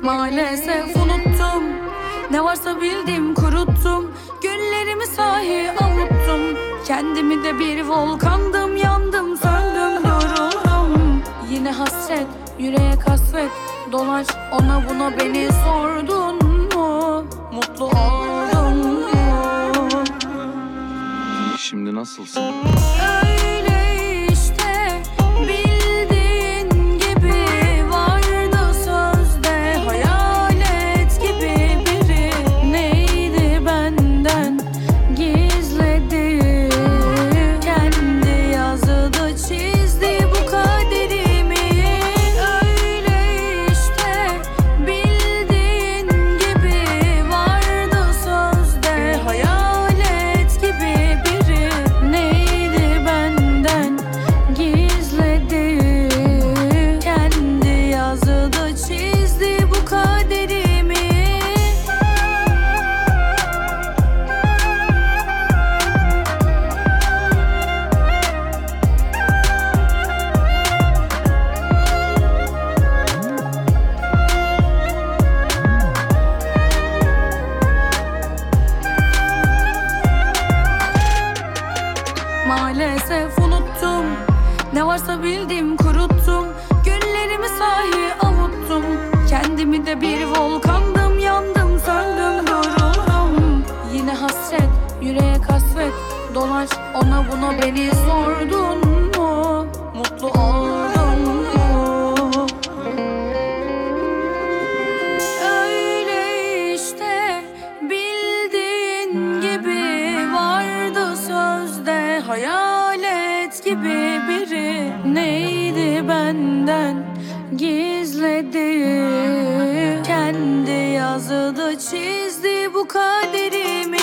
Maalesef unuttum, ne varsa bildim kuruttum. Günlerimi sahi avuttum. Kendimi de bir volkandım, yandım söndüm yoruldum. Yine hasret, yüreğe kasvet dolaş, ona buna beni sordun mu? Mutlu oldun mu? Şimdi nasılsın? Öyle işte, bildiğin gibi vardı sözde. Hayalet gibi biri, neydi benden gizledi. Kendi yazdı çizdi bu kaderimi. Öyle işte, bildiğin gibi vardı sözde. Hayalet gibi biri, neydi benden gizledi. Kendi yazdı çizdi bu kaderimi. Maalesef unuttum, ne varsa bildim kuruttum. Günlerimi sahi avuttum. Kendimi de bir volkandım, yandım söndüm yoruldum. Yine hasret, yüreğe kasvet dolaş, ona buna beni sordun mu? Mutlu oldun mu? Öyle işte, bildiğin gibi vardı sözde. Hayalet gibi biri, neydi benden gizledi. Kendi yazdı çizdi bu kaderimi.